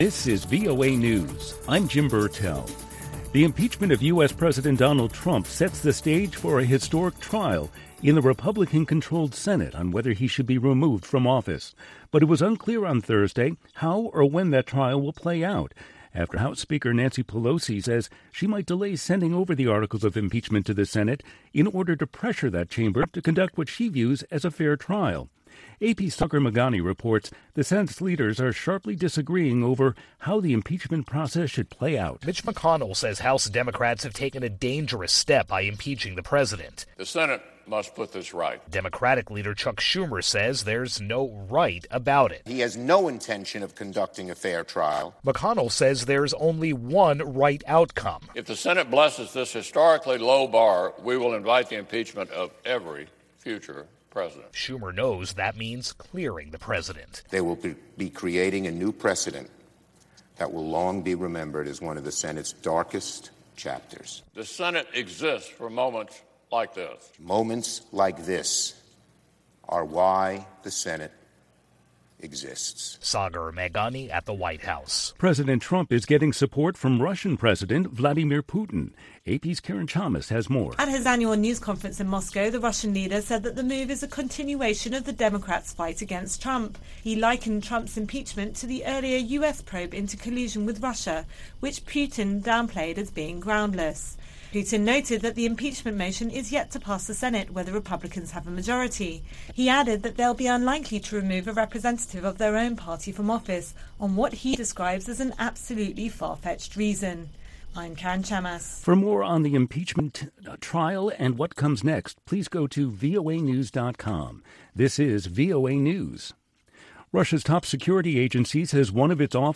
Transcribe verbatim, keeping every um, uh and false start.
This is V O A News. I'm Jim Burtell. The impeachment of U S. President Donald Trump sets the stage for a historic trial in the Republican-controlled Senate on whether he should be removed from office. But it was unclear on Thursday how or when that trial will play out, after House Speaker Nancy Pelosi says she might delay sending over the articles of impeachment to the Senate in order to pressure that chamber to conduct what she views as a fair trial. A P's Tucker Magani reports the Senate's leaders are sharply disagreeing over how the impeachment process should play out. Mitch McConnell says House Democrats have taken a dangerous step by impeaching the president. The Senate must put this right. Democratic leader Chuck Schumer says there's no right about it. He has no intention of conducting a fair trial. McConnell says there's only one right outcome. If the Senate blesses this historically low bar, we will invite the impeachment of every future president. Schumer knows that means clearing the president. They will be creating a new precedent that will long be remembered as one of the Senate's darkest chapters. The Senate exists for moments like this. Moments like this are why the Senate exists. Sagar Meghani at the White House. President Trump is getting support from Russian President Vladimir Putin. A P's Karen Chalmers has more. At his annual news conference in Moscow, the Russian leader said that the move is a continuation of the Democrats' fight against Trump. He likened Trump's impeachment to the earlier U S probe into collusion with Russia, which Putin downplayed as being groundless. Putin noted that the impeachment motion is yet to pass the Senate, where the Republicans have a majority. He added that they'll be unlikely to remove a representative of their own party from office on what he describes as an absolutely far-fetched reason. I'm Karen Chamas. For more on the impeachment trial and what comes next, please go to V O A news dot com. This is V O A News. Russia's top security agency says one of its officers